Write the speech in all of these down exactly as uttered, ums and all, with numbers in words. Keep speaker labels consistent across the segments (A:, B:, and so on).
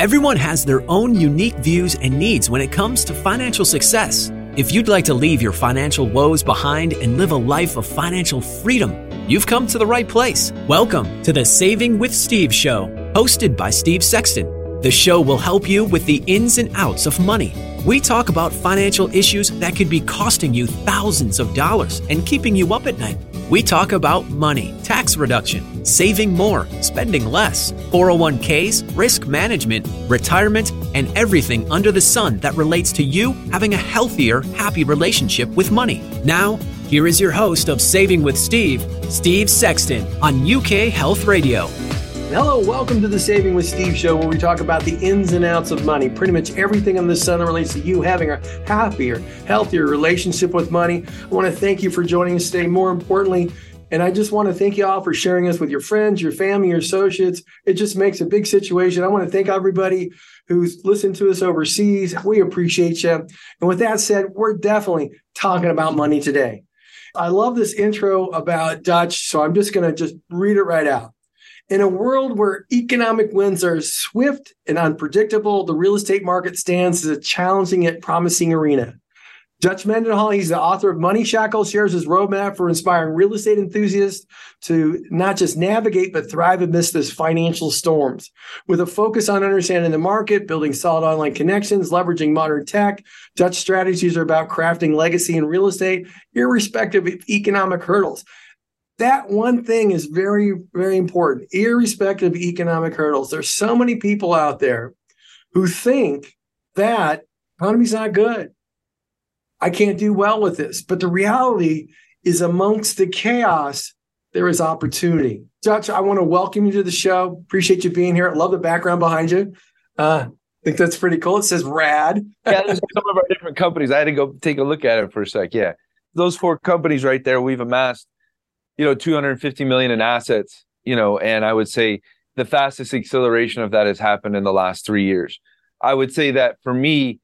A: Everyone has their own unique views and needs when it comes to financial success. If you'd like to leave your financial woes behind and live a life of financial freedom, you've come to the right place. Welcome to the Saving with Steve show, hosted by Steve Sexton. The show will help you with the ins and outs of money. We talk about financial issues that could be costing you thousands of dollars and keeping you up at night. We talk about money, tax reduction, saving more, spending less, four oh one k's, risk management, retirement, and everything under the sun that relates to you having a healthier, happy relationship with money. Now, here is your host of Saving with Steve, Steve Sexton, on U K Health Radio.
B: Hello, welcome to the Saving with Steve show, where we talk about the ins and outs of money, pretty much everything under the sun that relates to you having a happier, healthier relationship with money. I want to thank you for joining us today. More importantly, and I just want to thank you all for sharing us with your friends, your family, your associates. It just makes a big situation. I want to thank everybody who's listened to us overseas. We appreciate you. And with that said, we're definitely talking about money today. I love this intro about Dutch, so I'm just going to just read it right out. In a world where economic winds are swift and unpredictable, the real estate market stands as a challenging yet promising arena. Dutch Mendenhall, he's the author of Money Shackles, shares his roadmap for inspiring real estate enthusiasts to not just navigate, but thrive amidst this financial storms. With a focus on understanding the market, building solid online connections, leveraging modern tech, Dutch strategies are about crafting legacy in real estate, irrespective of economic hurdles. That one thing is very, very important, irrespective of economic hurdles. There's so many people out there who think that economy's not good. I can't do well with this. But the reality is, amongst the chaos, there is opportunity. Dutch, I want to welcome you to the show. Appreciate you being here. I love the background behind you. Uh, I think that's pretty cool. It says RAD.
C: Yeah, there's some of our different companies. I had to go take a look at it for a sec. Yeah. Those four companies right there, we've amassed you know, two hundred fifty million in assets, you know, and I would say the fastest acceleration of that has happened in the last three years. I would say that for me,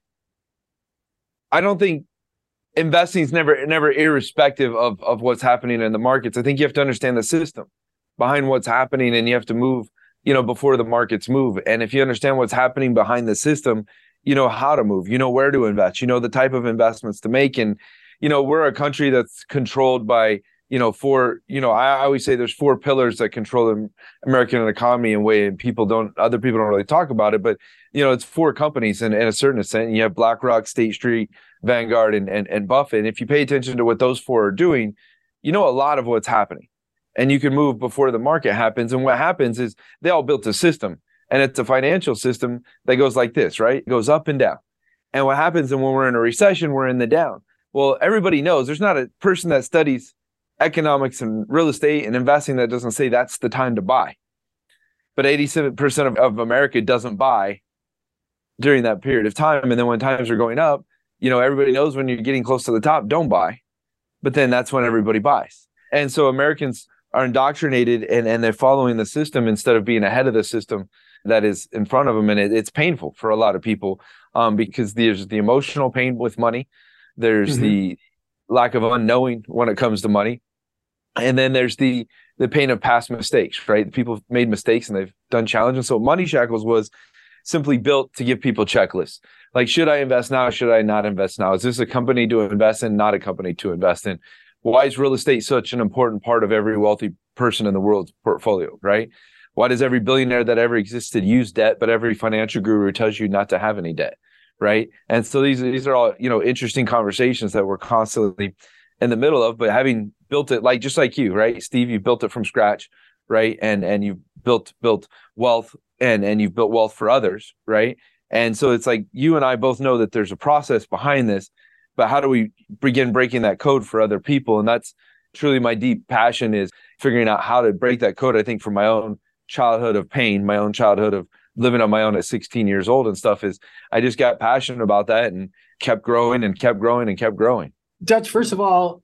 C: I don't think investing is never, never irrespective of, of what's happening in the markets. I think you have to understand the system behind what's happening, and you have to move, you know, before the markets move. And if you understand what's happening behind the system, you know how to move, you know where to invest, you know the type of investments to make. And, you know, we're a country that's controlled by, you know, four, you know, I always say there's four pillars that control the American economy in a way, and people don't, other people don't really talk about it, but, you know, it's four companies in, in a certain extent. You have BlackRock, State Street, Vanguard, and, and, and Buffett. And if you pay attention to what those four are doing, you know a lot of what's happening, and you can move before the market happens. And what happens is they all built a system, and it's a financial system that goes like this, right? It goes up and down. And what happens, and when we're in a recession, we're in the down. Well, everybody knows there's not a person that studies economics and real estate and investing that doesn't say that's the time to buy. But eighty-seven percent of, of America doesn't buy during that period of time. And then when times are going up, you know, everybody knows when you're getting close to the top, don't buy. But then that's when everybody buys. And so Americans are indoctrinated, and, and they're following the system instead of being ahead of the system that is in front of them. And it, it's painful for a lot of people um, because there's the emotional pain with money. There's mm-hmm. the lack of unknowing when it comes to money. And then there's the the pain of past mistakes, right? People made mistakes and they've done challenges. So Money Shackles was simply built to give people checklists. Like, should I invest now? Should I not invest now? Is this a company to invest in, not a company to invest in? Why is real estate such an important part of every wealthy person in the world's portfolio, right? Why does every billionaire that ever existed use debt, but every financial guru tells you not to have any debt, right? And so these, these are all, you know, interesting conversations that we're constantly in the middle of, but having built it, like just like you, right, Steve, you built it from scratch, right, and and you built built wealth, and and you've built wealth for others, right, and so it's like you and I both know that there's a process behind this, but how do we begin breaking that code for other people? And that's truly my deep passion, is figuring out how to break that code. I think from my own childhood of pain, my own childhood of living on my own at sixteen years old and stuff, is I just got passionate about that and kept growing and kept growing and kept growing.
B: Dutch, first of all,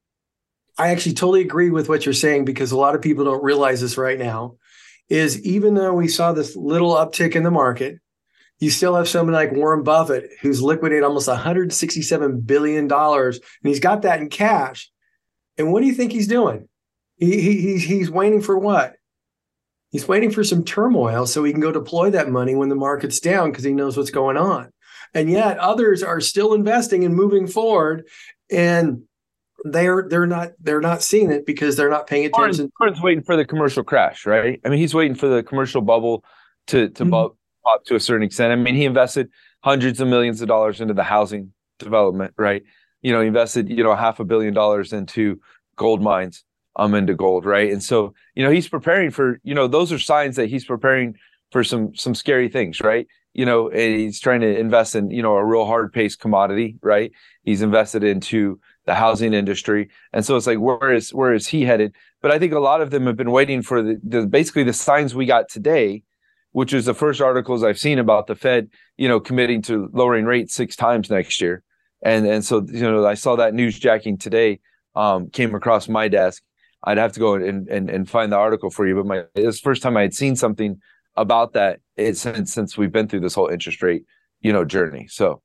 B: I actually totally agree with what you're saying, because a lot of people don't realize this right now, is even though we saw this little uptick in the market, you still have somebody like Warren Buffett, who's liquidated almost one hundred sixty-seven billion dollars, and he's got that in cash. And what do you think he's doing? He, he, he's, he's waiting for what? He's waiting for some turmoil so he can go deploy that money when the market's down because he knows what's going on. And yet others are still investing and moving forward, and they're they're not they're not seeing it because they're not paying attention.
C: Warren's waiting for the commercial crash, right? I mean, he's waiting for the commercial bubble to to mm-hmm. pop to a certain extent. I mean, he invested hundreds of millions of dollars into the housing development, right? You know, he invested, you know, half a billion dollars into gold mines, um, into gold, right? And so, you know, he's preparing for, you know, those are signs that he's preparing for some some scary things, right? You know, and he's trying to invest in, you know, a real hard-paced commodity, right? He's invested into the housing industry. And so it's like, where is where is he headed? But I think a lot of them have been waiting for the, the basically the signs we got today, which is the first articles I've seen about the Fed, you know, committing to lowering rates six times next year. And and so, you know, I saw that news jacking today, um, came across my desk. I'd have to go and and, and find the article for you. But my it was the first time I had seen something about that it, since since we've been through this whole interest rate, you know, journey. So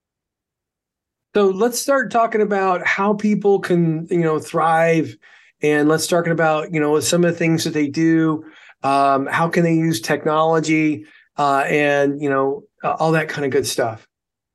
B: So let's start talking about how people can, you know, thrive. And let's talking about, you know, some of the things that they do. Um, how can they use technology uh, and, you know, uh, all that kind of good stuff?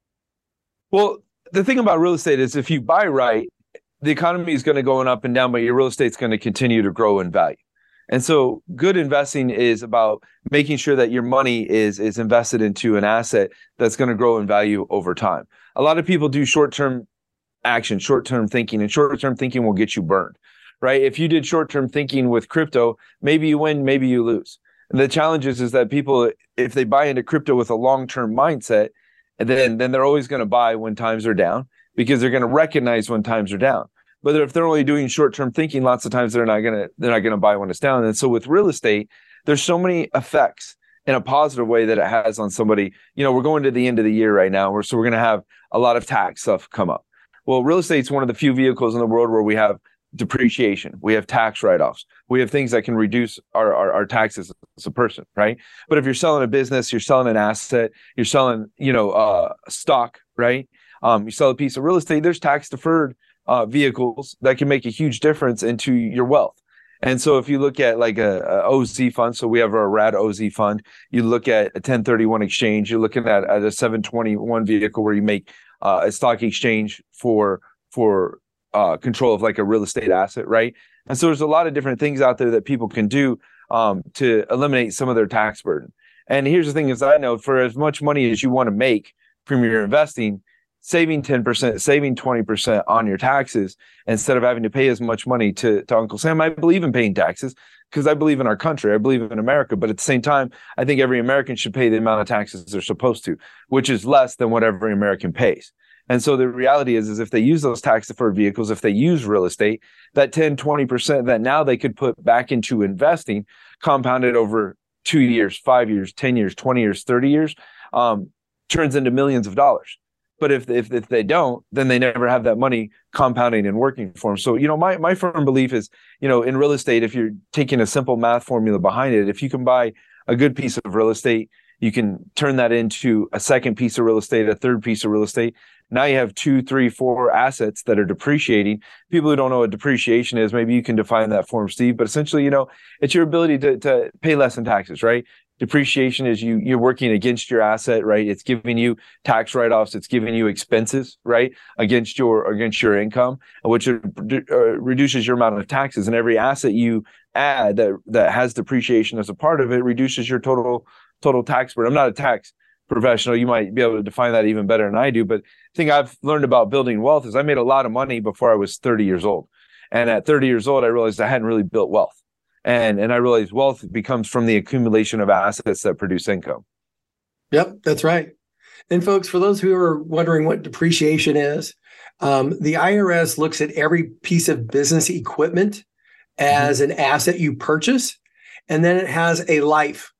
C: Well, the thing about real estate is if you buy right, the economy is going to go up and down, but your real estate's going to continue to grow in value. And so good investing is about making sure that your money is, is invested into an asset that's going to grow in value over time. A lot of people do short-term action, short-term thinking, and short-term thinking will get you burned, right? If you did short-term thinking with crypto, maybe you win, maybe you lose. And the challenge is, is that people, if they buy into crypto with a long-term mindset, then, then they're always going to buy when times are down because they're going to recognize when times are down. But if they're only doing short-term thinking, lots of times they're not going to they're not going to buy when it's down. And so with real estate, there's so many effects in a positive way that it has on somebody. You know, we're going to the end of the year right now, where so we're going to have a lot of tax stuff come up. Well, real estate's one of the few vehicles in the world where we have depreciation, we have tax write-offs, we have things that can reduce our, our, our taxes as a person, right? But if you're selling a business, you're selling an asset, you're selling, you know, uh, stock, right? Um, you sell a piece of real estate, there's tax deferred uh, vehicles that can make a huge difference into your wealth. And so if you look at like a, a O Z fund, so we have a R A D O Z fund, you look at a ten thirty-one exchange, you're looking at, at a seven twenty-one vehicle where you make uh, a stock exchange for, for uh, control of like a real estate asset, right? And so there's a lot of different things out there that people can do um, to eliminate some of their tax burden. And here's the thing is I know for as much money as you want to make from your investing, saving ten percent, saving twenty percent on your taxes instead of having to pay as much money to, to Uncle Sam. I believe in paying taxes because I believe in our country. I believe in America. But at the same time, I think every American should pay the amount of taxes they're supposed to, which is less than what every American pays. And so the reality is, is if they use those tax deferred vehicles, if they use real estate, that ten, twenty percent that now they could put back into investing, compounded over two years, five years, ten years, twenty years, thirty years, um, turns into millions of dollars. But if, if if they don't, then they never have that money compounding and working for them. So, you know, my, my firm belief is, you know, in real estate, if you're taking a simple math formula behind it, if you can buy a good piece of real estate, you can turn that into a second piece of real estate, a third piece of real estate. Now you have two, three, four assets that are depreciating. People who don't know what depreciation is, maybe you can define that for them, Steve. But essentially, you know, it's your ability to, to pay less in taxes, right? Depreciation is you, you're working against your asset, right? It's giving you tax write-offs. It's giving you expenses, right? Against your, against your income, which uh, reduces your amount of taxes. And every asset you add that, that has depreciation as a part of it reduces your total, total tax burden. I'm not a tax professional. You might be able to define that even better than I do. But the thing I've learned about building wealth is I made a lot of money before I was thirty years old. And at thirty years old, I realized I hadn't really built wealth. And and I realized wealth becomes from the accumulation of assets that produce income.
B: Yep, that's right. And folks, for those who are wondering what depreciation is, um, the I R S looks at every piece of business equipment as mm-hmm. an asset you purchase, and then it has a life.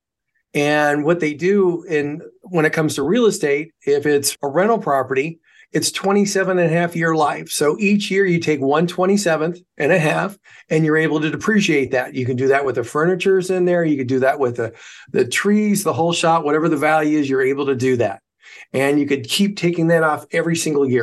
B: And what they do in when it comes to real estate, if it's a rental property, it's twenty-seven and a half year life. So each year you take one twenty-seventh and a half and you're able to depreciate that. You can do that with the furniture's in there. You can do that with the, the trees, the whole shop, whatever the value is, you're able to do that. And you could keep taking that off every single year.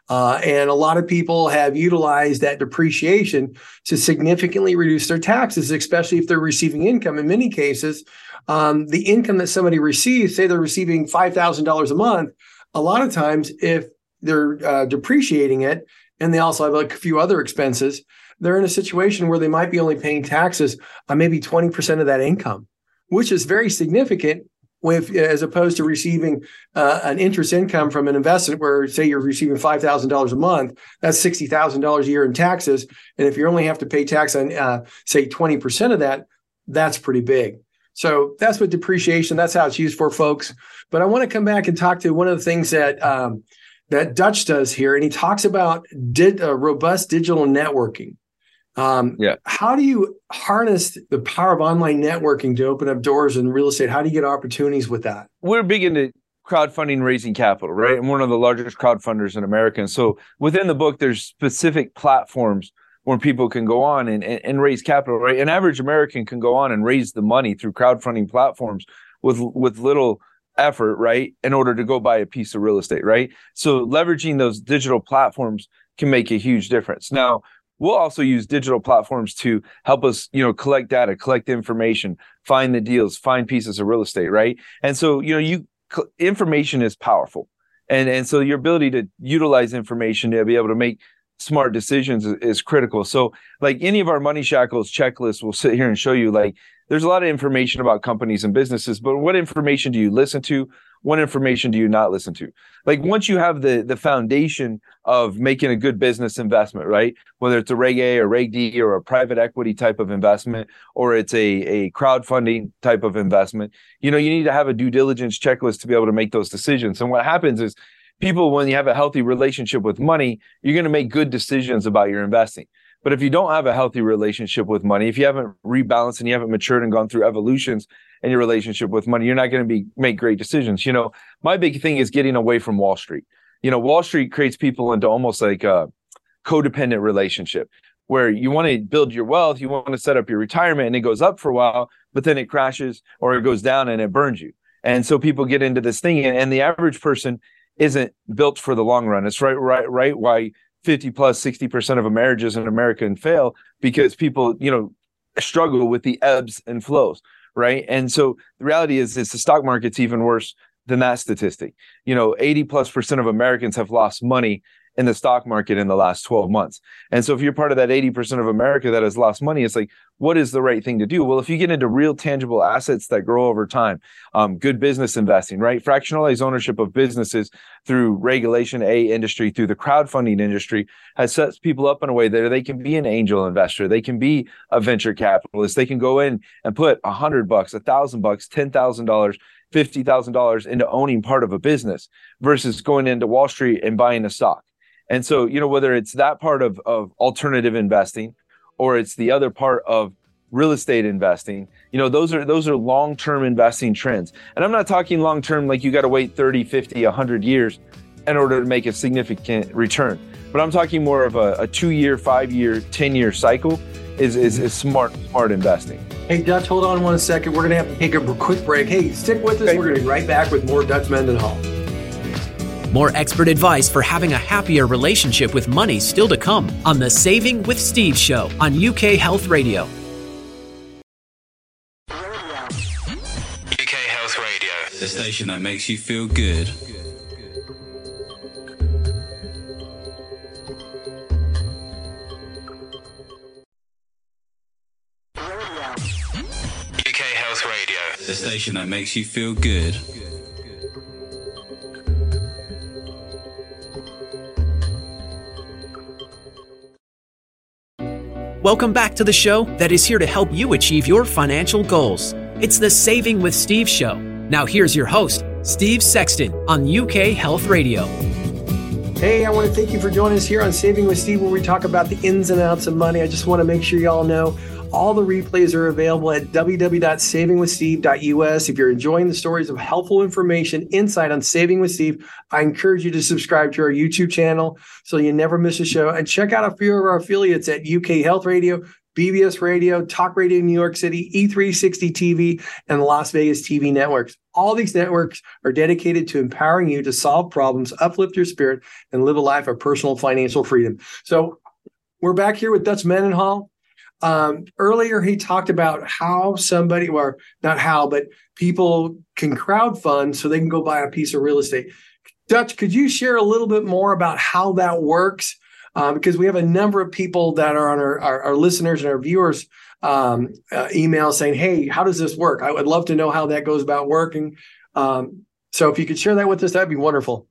B: Uh, and a lot of people have utilized that depreciation to significantly reduce their taxes, especially if they're receiving income. In many cases, um, the income that somebody receives, say they're receiving five thousand dollars a month, a lot of times if they're uh, depreciating it and they also have like a few other expenses, they're in a situation where they might be only paying taxes on maybe twenty percent of that income, which is very significant with, as opposed to receiving uh, an interest income from an investment where, say, you're receiving five thousand dollars a month, that's sixty thousand dollars a year in taxes. And if you only have to pay tax on, uh, say, twenty percent of that, that's pretty big. So that's what depreciation, that's how it's used for, folks. But I want to come back and talk to one of the things that um, that Dutch does here. And he talks about did, uh, robust digital networking. Um, yeah. How do you harness the power of online networking to open up doors in real estate? How do you get opportunities with that?
C: We're big into crowdfunding, raising capital, right? And one of the largest crowdfunders in America. And so within the book, there's specific platforms where people can go on and, and, and raise capital, right? An average American can go on and raise the money through crowdfunding platforms with, with little effort, right? In order to go buy a piece of real estate, right? So leveraging those digital platforms can make a huge difference. Now, we'll also use digital platforms to help us, you know, collect data, collect information, find the deals, find pieces of real estate, right? And so, you know, you information is powerful. And, and so your ability to utilize information to be able to make smart decisions is, is critical. So like any of our Money Shackles checklists will sit here and show you, like, there's a lot of information about companies and businesses, but what information do you listen to? What information do you not listen to? Like once you have the the foundation of making a good business investment, right? Whether it's a Reg A or Reg D or a private equity type of investment, or it's a, a crowdfunding type of investment, you know, you need to have a due diligence checklist to be able to make those decisions. And what happens is people, when you have a healthy relationship with money, you're going to make good decisions about your investing. But if you don't have a healthy relationship with money, if you haven't rebalanced and you haven't matured and gone through evolutions in your relationship with money, you're not going to be make great decisions. You know, my big thing is getting away from Wall Street. You know, Wall Street creates people into almost like a codependent relationship where you want to build your wealth, you want to set up your retirement, and it goes up for a while, but then it crashes or it goes down and it burns you. And so people get into this thing, and, and the average person isn't built for the long run. It's right, right, right. Why fifty plus sixty percent of marriages in America fail, because people, you know, struggle with the ebbs and flows, right? And so the reality is, is the stock market's even worse than that statistic. You know, eighty plus percent of Americans have lost money in the stock market in the last twelve months. And so if you're part of that eighty percent of America that has lost money, it's like, what is the right thing to do? Well, if you get into real tangible assets that grow over time, um, good business investing, right? Fractionalized ownership of businesses through Regulation A industry, through the crowdfunding industry, has set people up in a way that they can be an angel investor. They can be a venture capitalist. They can go in and put a hundred bucks, a thousand bucks, ten thousand dollars, fifty thousand dollars into owning part of a business versus going into Wall Street and buying a stock. And so, you know, whether it's that part of, of alternative investing or it's the other part of real estate investing, you know, those are those are long-term investing trends. And I'm not talking long-term like you got to wait thirty, fifty, one hundred years in order to make a significant return. But I'm talking more of a, a two-year, five-year, ten-year cycle is, is, is smart, smart investing.
B: Hey, Dutch, hold on one second. We're going to have to take a quick break. Hey, stick with us. Okay. We're going to be right back with more Dutch Mendenhall.
A: More expert advice for having a happier relationship with money still to come on the Saving with Steve show on U K Health Radio.
D: U K Health Radio, the station that makes you feel good. U K Health Radio, the station that makes you feel good.
A: Welcome back to the show that is here to help you achieve your financial goals. It's the Saving with Steve show. Now here's your host, Steve Sexton on U K Health Radio.
B: Hey, I want to thank you for joining us here on Saving with Steve, where we talk about the ins and outs of money. I just want to make sure you all know all the replays are available at w w w dot saving with steve dot u s. If you're enjoying the stories of helpful information, insight on Saving with Steve, I encourage you to subscribe to our YouTube channel so you never miss a show. And check out a few of our affiliates at U K Health Radio, B B S Radio, Talk Radio New York City, E three sixty T V, and the Las Vegas T V networks. All these networks are dedicated to empowering you to solve problems, uplift your spirit, and live a life of personal financial freedom. So we're back here with Dutch Mendenhall. Um, earlier, he talked about how somebody, or not how, but people can crowdfund so they can go buy a piece of real estate. Dutch, could you share a little bit more about how that works? Uh, because we have a number of people that are on our, our, our listeners and our viewers um, uh, email saying, hey, how does this work? I would love to know how that goes about working. Um, so if you could share that with us, that'd be wonderful.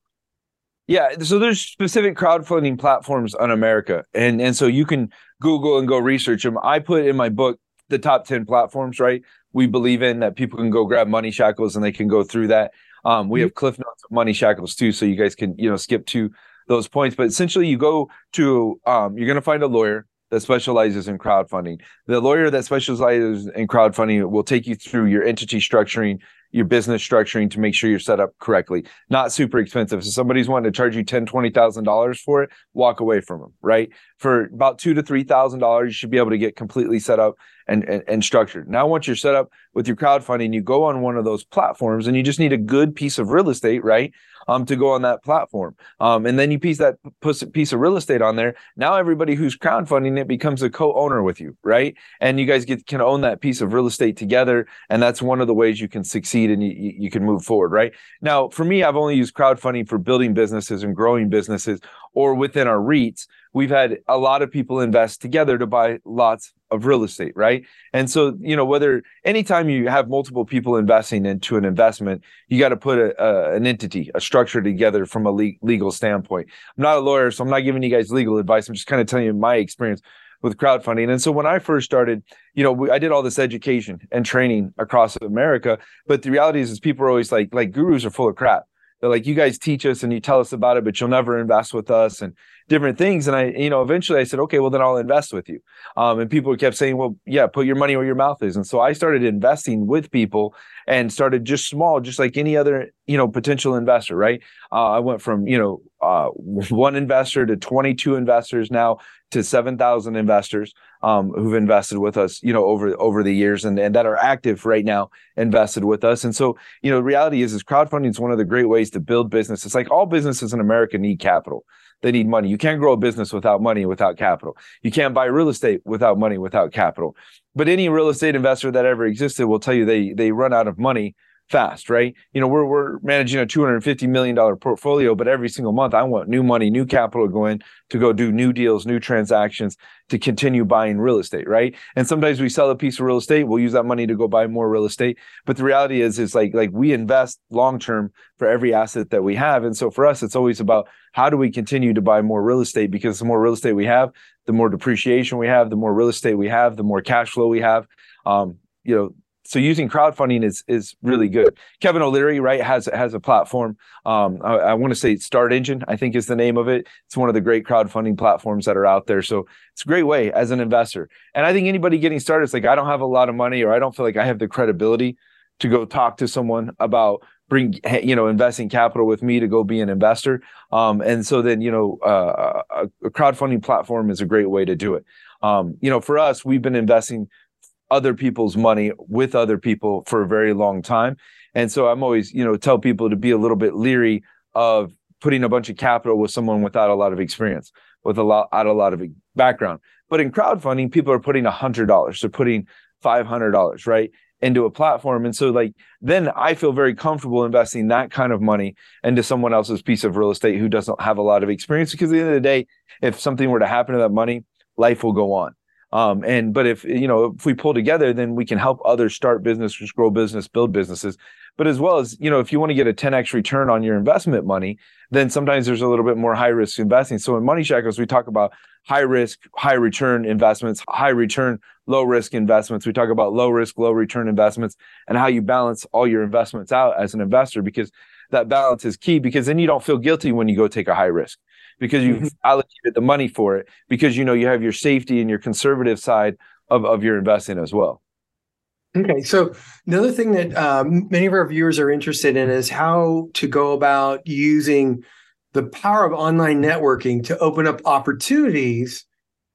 C: Yeah, so there's specific crowdfunding platforms on America, and and so you can Google and go research them. I put in my book the top ten platforms, right? We believe in that people can go grab Money Shackles and they can go through that. Um, we mm-hmm. have Cliff Notes of Money Shackles too, so you guys can you know skip to those points. But essentially, you go to um, you're going to find a lawyer that specializes in crowdfunding. The lawyer that specializes in crowdfunding will take you through your entity structuring, your business structuring to make sure you're set up correctly. Not super expensive. So somebody's wanting to charge you ten thousand dollars, twenty thousand dollars for it, walk away from them, right? For about two thousand to three thousand dollars, you should be able to get completely set up and, and, and structured. Now, once you're set up with your crowdfunding, you go on one of those platforms and you just need a good piece of real estate, right? Um, to go on that platform. Um, and then you piece that piece of real estate on there. Now everybody who's crowdfunding it becomes a co-owner with you, right? And you guys get can own that piece of real estate together. And that's one of the ways you can succeed and you, you can move forward, right? Now, for me, I've only used crowdfunding for building businesses and growing businesses, or within our REITs. We've had a lot of people invest together to buy lots of real estate, right? And so, you know, whether anytime you have multiple people investing into an investment, you got to put a, a, an entity, a structure together from a le- legal standpoint. I'm not a lawyer, so I'm not giving you guys legal advice. I'm just kind of telling you my experience with crowdfunding. And so when I first started, you know, we, I did all this education and training across America. But the reality is, is people are always like, like gurus are full of crap. They're like, you guys teach us and you tell us about it, but you'll never invest with us and different things. And I, you know, eventually I said, okay, well, then I'll invest with you. Um, and people kept saying, well, yeah, put your money where your mouth is. And so I started investing with people and started just small, just like any other, you know, potential investor, right? Uh, I went from, you know, uh, one investor to twenty-two investors now to seven thousand investors um, who've invested with us, you know, over over the years and, and that are active right now, invested with us. And so, you know, the reality is, is crowdfunding is one of the great ways to build business. It's like all businesses in America need capital. They need money. You can't grow a business without money, without capital. You can't buy real estate without money, without capital. But any real estate investor that ever existed will tell you they they run out of money fast, right? You know, we're we're managing a two hundred fifty million dollars portfolio, but every single month I want new money, new capital to go in to go do new deals, new transactions to continue buying real estate, right? And sometimes we sell a piece of real estate, we'll use that money to go buy more real estate. But the reality is, is like like we invest long-term for every asset that we have. And so for us, it's always about how do we continue to buy more real estate? Because the more real estate we have, the more depreciation we have, the more real estate we have, the more cash flow we have. Um, you know, so using crowdfunding is is really good. Kevin O'Leary, right, has has a platform. Um, I, I want to say Start Engine, I think is the name of it. It's one of the great crowdfunding platforms that are out there. So it's a great way as an investor. And I think anybody getting started is like, I don't have a lot of money, or I don't feel like I have the credibility to go talk to someone about bring, you know, investing capital with me to go be an investor. Um, and so then, you know, uh, a, a crowdfunding platform is a great way to do it. Um, you know, for us, we've been investing other people's money with other people for a very long time. And so I'm always, you know, tell people to be a little bit leery of putting a bunch of capital with someone without a lot of experience, with a lot, out a lot of background. But in crowdfunding, people are putting one hundred dollars, they're putting five hundred dollars, right, into a platform. And so like, then I feel very comfortable investing that kind of money into someone else's piece of real estate who doesn't have a lot of experience, because at the end of the day, if something were to happen to that money, life will go on. Um, and, but if, you know, if we pull together, then we can help others start businesses, grow business, build businesses. But as well as, you know, if you want to get a ten X return on your investment money, then sometimes there's a little bit more high risk investing. So in Money Shackles, we talk about high risk, high return investments, high return, low risk investments. We talk about low risk, low return investments, and how you balance all your investments out as an investor, because that balance is key, because then you don't feel guilty when you go take a high risk, because you've mm-hmm. allocated the money for it, because, you know, you have your safety and your conservative side of, of your investing as well.
B: Okay. So another thing that um, many of our viewers are interested in is how to go about using the power of online networking to open up opportunities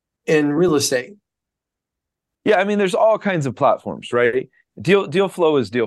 B: in real estate.
C: Yeah. I mean, there's all kinds of platforms, right? Deal, deal flow is deal flow.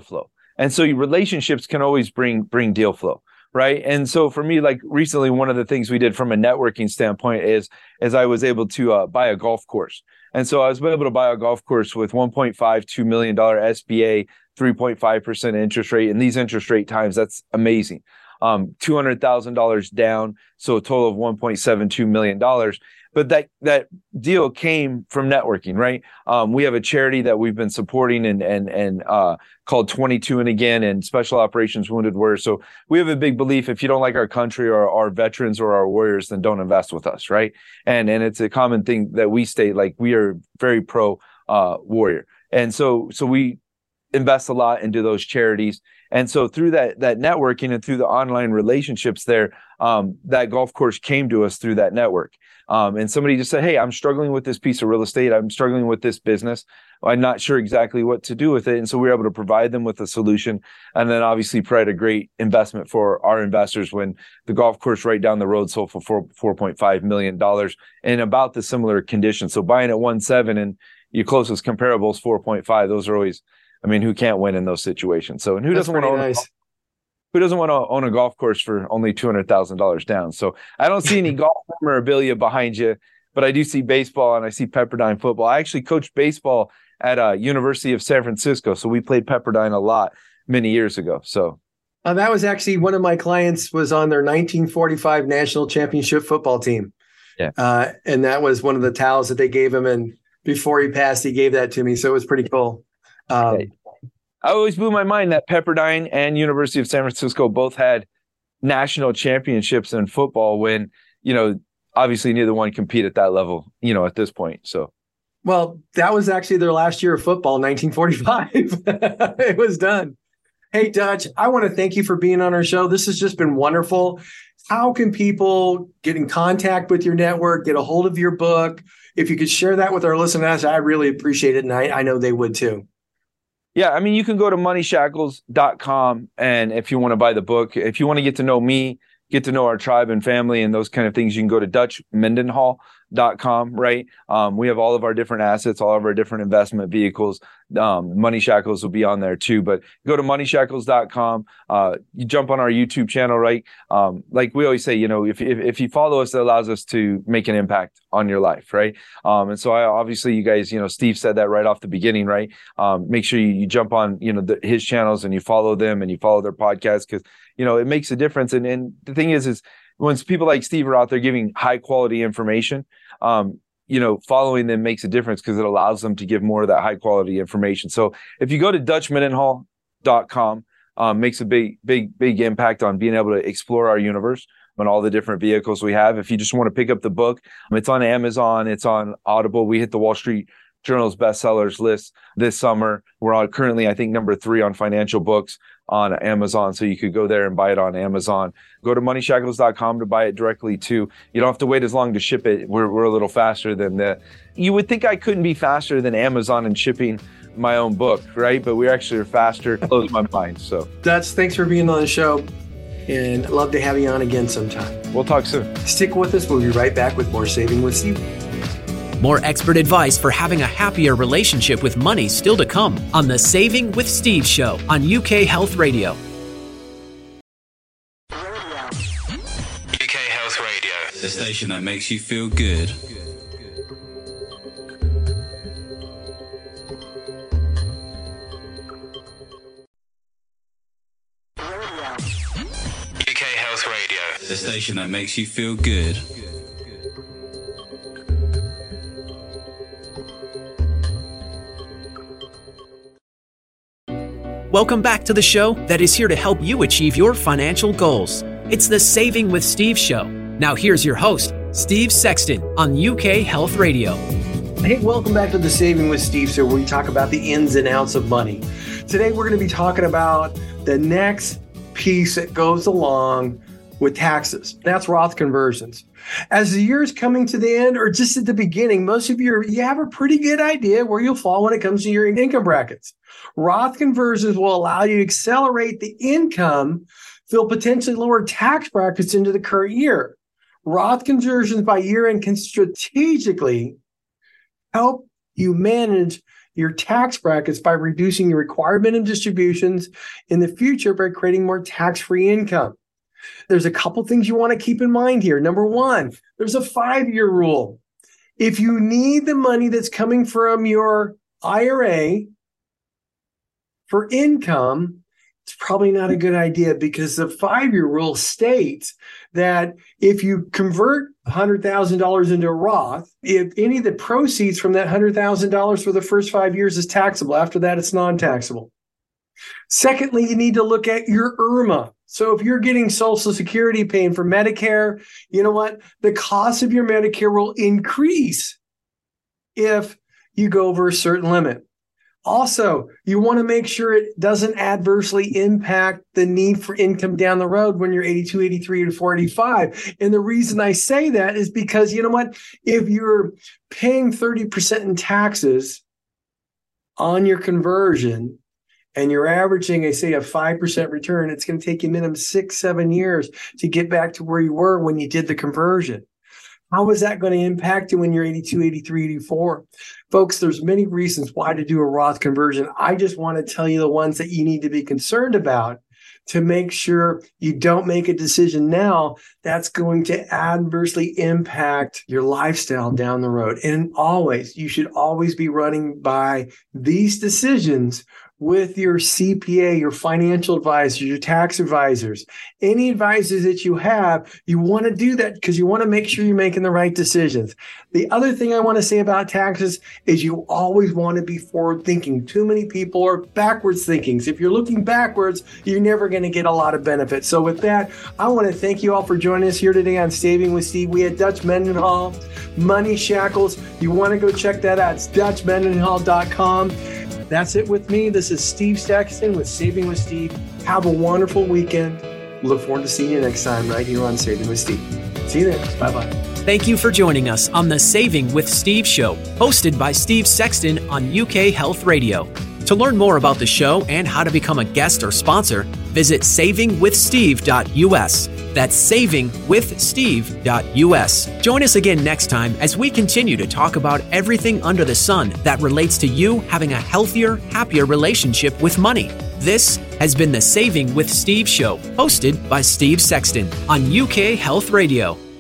C: And so relationships can always bring bring deal flow, right? And so for me, like recently, one of the things we did from a networking standpoint is, is I was able to uh, buy a golf course. And so I was able to buy a golf course with one point five two million dollars S B A, three point five percent interest rate. And these interest rate times, that's amazing. Um, two hundred thousand dollars down, so a total of one point seven two million dollars. But that that deal came from networking, right? Um, we have a charity that we've been supporting and and and uh, called twenty-two and Again and Special Operations Wounded Warriors. So we have a big belief: if you don't like our country or our veterans or our warriors, then don't invest with us, right? And and it's a common thing that we state, like we are very pro uh, warrior, and so so we invest a lot into those charities. And so through that that networking and through the online relationships there, um, that golf course came to us through that network. Um, and somebody just said, hey, I'm struggling with this piece of real estate. I'm struggling with this business. I'm not sure exactly what to do with it. And so we were able to provide them with a solution, and then obviously provide a great investment for our investors when the golf course right down the road sold for four point five million dollars in about the similar conditions. So buying at one point seven and your closest comparable is four point five. Those are always, I mean, who can't win in those situations? So, and who
B: That's
C: doesn't want to own
B: nice.
C: a, who doesn't want to own a golf course for only two hundred thousand dollars down? So I don't see any golf memorabilia behind you, but I do see baseball and I see Pepperdine football. I actually coached baseball at uh University of San Francisco. So we played Pepperdine a lot many years ago. So
B: Uh, that was actually one of my clients was on their nineteen forty-five national championship football team.
C: Yeah.
B: Uh, and that was one of the towels that they gave him. And before he passed, he gave that to me. So it was pretty cool. Um,
C: okay. I always blew my mind that Pepperdine and University of San Francisco both had national championships in football when, you know, obviously neither one compete at that level, you know, at this point. So,
B: well, that was actually their last year of football, nineteen forty-five. It was done. Hey, Dutch, I want to thank you for being on our show. This has just been wonderful. How can people get in contact with your network, get a hold of your book? If you could share that with our listeners, I really appreciate it. And I, I know they would too.
C: Yeah, I mean, you can go to money shackles dot com, and if you want to buy the book, if you want to get to know me, get to know our tribe and family and those kind of things, you can go to Dutch Mendenhall dot com, right? Um, we have all of our different assets, all of our different investment vehicles. Um, Money Shackles will be on there too, but go to money shackles dot com. Uh, you jump on our YouTube channel, right? Um, like we always say, you know, if, if if you follow us, it allows us to make an impact on your life, right? Um, and so I obviously, you guys, you know, Steve said that right off the beginning, right? Um, make sure you, you jump on, you know, the, his channels and you follow them and you follow their podcasts, because, you know, it makes a difference. And and the thing is, is when people like Steve are out there giving high quality information, um, you know, following them makes a difference because it allows them to give more of that high quality information. So if you go to Dutch Mendenhall dot com, um, makes a big, big, big impact on being able to explore our universe and all the different vehicles we have. If you just want to pick up the book, it's on Amazon, it's on Audible. We hit the Wall Street Journal's bestsellers list this summer. We're on currently, I think, number three on financial books on Amazon. So you could go there and buy it on Amazon. Go to money shackles dot com to buy it directly too. You don't have to wait as long to ship it. We're, we're a little faster than that. You would think I couldn't be faster than Amazon in shipping my own book, right? But we actually are faster. Blows my mind. So
B: Dutch, thanks for being on the show. And I'd love to have you on again sometime.
C: We'll talk soon.
B: Stick with us. We'll be right back with more Saving with Steve.
A: More expert advice for having a happier relationship with money still to come on the Saving with Steve show on U K Health Radio.
D: U K Health Radio, the station that makes you feel good. U K Health Radio, the station that makes you feel good.
A: Welcome back to the show that is here to help you achieve your financial goals. It's the Saving with Steve show. Now here's your host, Steve Sexton on U K Health Radio.
B: Hey, welcome back to the Saving with Steve show, where we talk about the ins and outs of money. Today, we're going to be talking about the next piece that goes along with taxes. That's Roth conversions. As the year is coming to the end, or just at the beginning, most of you, are, you have a pretty good idea where you'll fall when it comes to your income brackets. Roth conversions will allow you to accelerate the income, fill potentially lower tax brackets into the current year. Roth conversions by year end can strategically help you manage your tax brackets by reducing your required minimum distributions in the future by creating more tax-free income. There's a couple things you want to keep in mind here. Number one, there's a five-year rule. If you need the money that's coming from your I R A for income, it's probably not a good idea, because the five-year rule states that if you convert one hundred thousand dollars into a Roth, if any of the proceeds from that one hundred thousand dollars for the first five years is taxable, after that it's non-taxable. Secondly, you need to look at your I R M A. So if you're getting Social Security, paying for Medicare, you know what? The cost of your Medicare will increase if you go over a certain limit. Also, you want to make sure it doesn't adversely impact the need for income down the road when you're eighty-two, eighty-three, or forty-five. And the reason I say that is because, you know what? If you're paying thirty percent in taxes on your conversion and you're averaging, I say, a five percent return, it's going to take you minimum six, seven years to get back to where you were when you did the conversion. How is that going to impact you when you're eighty-two, eighty-three, eighty-four? Folks, there's many reasons why to do a Roth conversion. I just want to tell you the ones that you need to be concerned about to make sure you don't make a decision now that's going to adversely impact your lifestyle down the road. And always, you should always be running by these decisions with your C P A, your financial advisors, your tax advisors, any advisors that you have. You want to do that because you want to make sure you're making the right decisions. The other thing I want to say about taxes is you always want to be forward thinking. Too many people are backwards thinking. So if you're looking backwards, you're never going to get a lot of benefit. So with that, I want to thank you all for joining us here today on Saving with Steve. We had Dutch Mendenhall, Money Shackles. You want to go check that out. It's dutch mendenhall dot com. That's it with me. This is Steve Sexton with Saving with Steve. Have a wonderful weekend. Look forward to seeing you next time right here on Saving with Steve. See you then. Bye-bye.
A: Thank you for joining us on the Saving with Steve show, hosted by Steve Sexton on U K Health Radio. To learn more about the show and how to become a guest or sponsor, visit saving with steve dot u s. That's saving with steve dot u s. Join us again next time as we continue to talk about everything under the sun that relates to you having a healthier, happier relationship with money. This has been the Saving with Steve show, hosted by Steve Sexton on U K Health Radio.